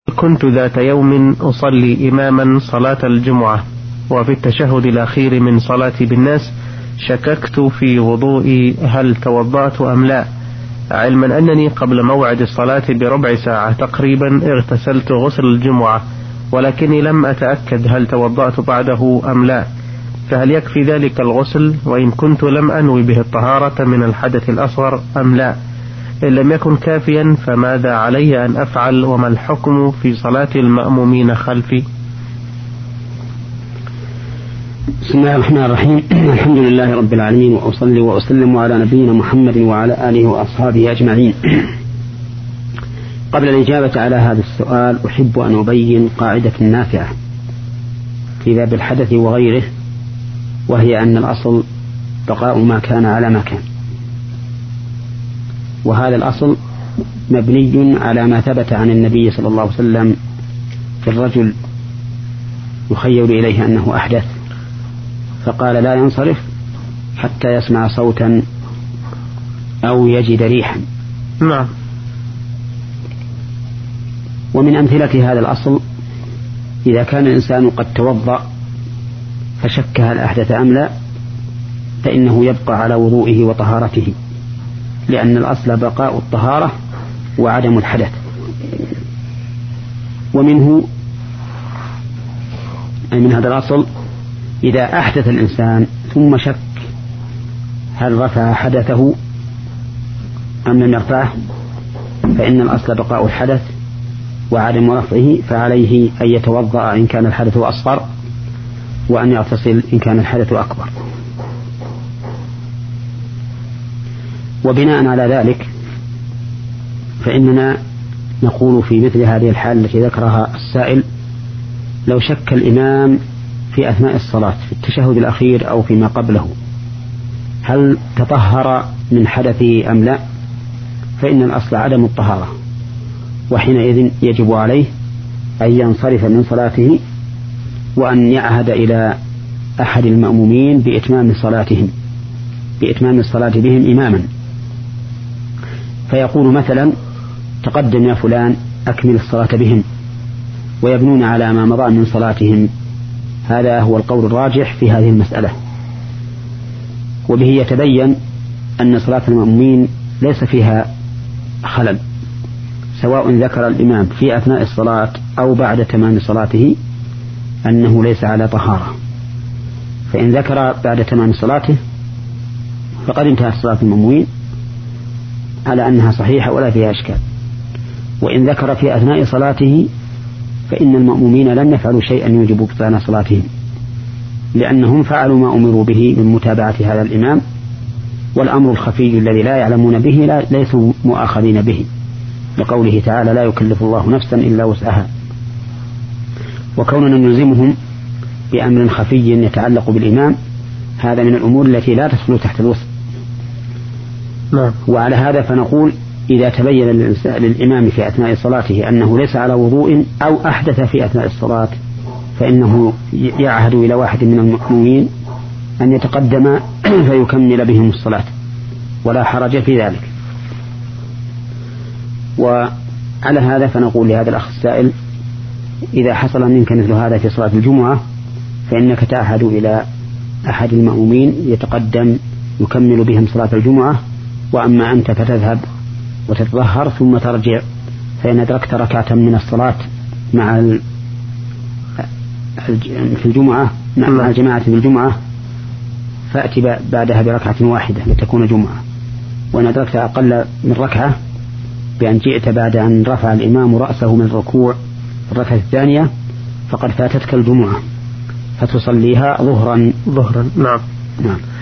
كنت ذات يوم أصلي إماما صلاة الجمعة، وفي التشهد الأخير من صلاتي بالناس شككت في وضوئي هل توضأت أم لا، علما أنني قبل موعد الصلاة بربع ساعة تقريبا اغتسلت غسل الجمعة، ولكني لم أتأكد هل توضأت بعده أم لا، فهل يكفي ذلك الغسل؟ وإن كنت لم أنوي به الطهارة من الحدث الأصغر أم لا؟ إن لم يكن كافيا فماذا علي أن أفعل؟ وما الحكم في صلاة المأمومين خلفي؟ بسم الله الرحمن الرحيم. الحمد لله رب العالمين، وأصلي وأسلم على نبينا محمد وعلى آله وأصحابه أجمعين. قبل الإجابة على هذا السؤال أحب أن أبين قاعدة نافعة في باب الحدث وغيره، وهي أن الأصل بقاء ما كان على ما كان، وهذا الأصل مبني على ما ثبت عن النبي صلى الله عليه وسلم في الرجل يخيل إليه أنه أحدث فقال لا ينصرف حتى يسمع صوتا أو يجد ريحا. نعم. ومن أمثلة هذا الأصل إذا كان الإنسان قد توضأ فشك هل أحدث أم لا، فإنه يبقى على وضوئه وطهارته، لأن الأصل بقاء الطهارة وعدم الحدث. ومنه أي من هذا الأصل إذا أحدث الإنسان ثم شك هل رفع حدثه أم لم يرفعه، فإن الأصل بقاء الحدث وعدم رفعه، فعليه أن يتوضأ إن كان الحدث أصغر، وأن يغتسل إن كان الحدث أكبر. وبناء على ذلك فإننا نقول في مثل هذه الحالة التي ذكرها السائل: لو شك الإمام في أثناء الصلاة في التشهد الأخير أو فيما قبله هل تطهر من حدثه أم لا، فإن الأصل عدم الطهارة، وحينئذ يجب عليه أن ينصرف من صلاته وأن يعهد إلى أحد المأمومين بإتمام الصلاة بهم إماما، فيقول مثلا: تقدم يا فلان أكمل الصلاة بهم، ويبنون على ما مضى من صلاتهم. هذا هو القول الراجح في هذه المسألة، وبه يتبين أن صلاة المأمومين ليس فيها خلل، سواء ذكر الإمام في أثناء الصلاة أو بعد تمام صلاته أنه ليس على طهارة، فإن ذكر بعد تمام صلاته فقد انتهت صلاة المأمومين على أنها صحيحة ولا فيها أشكال، وإن ذكر في أثناء صلاته فإن المأمومين لم يفعلوا شيئا يوجب بطلان صلاتهم، لأنهم فعلوا ما أمروا به من متابعة هذا الإمام، والأمر الخفي الذي لا يعلمون به ليسوا مؤاخذين به، لقوله تعالى: لا يكلف الله نفسا إلا وسعها. وكوننا نلزمهم بأمر خفي يتعلق بالإمام هذا من الأمور التي لا تدخل تحت الوصف. وعلى هذا فنقول: إذا تبين للإمام في أثناء صلاته أنه ليس على وضوء أو أحدث في أثناء الصلاة فإنه يعهد إلى واحد من المأمومين أن يتقدم فيكمل بهم الصلاة، ولا حرج في ذلك. وعلى هذا فنقول لهذا الأخ السائل: إذا حصل منك مثل هذا في صلاة الجمعة فإنك تعهد إلى أحد المأمومين يتقدم يكمل بهم صلاة الجمعة، وأما أنت فتذهب وتتطهر ثم ترجع، فإن أدركت ركعة من الصلاة في الجمعة مع الجماعة في الجمعة فأتي بعدها بركعة واحدة لتكون جمعة، وإن أدركت أقل من ركعة بأن جئت بعد أن رفع الإمام رأسه من الركوع في الركعة الثانية فقد فاتتك الجمعة فتصليها ظهرا. نعم.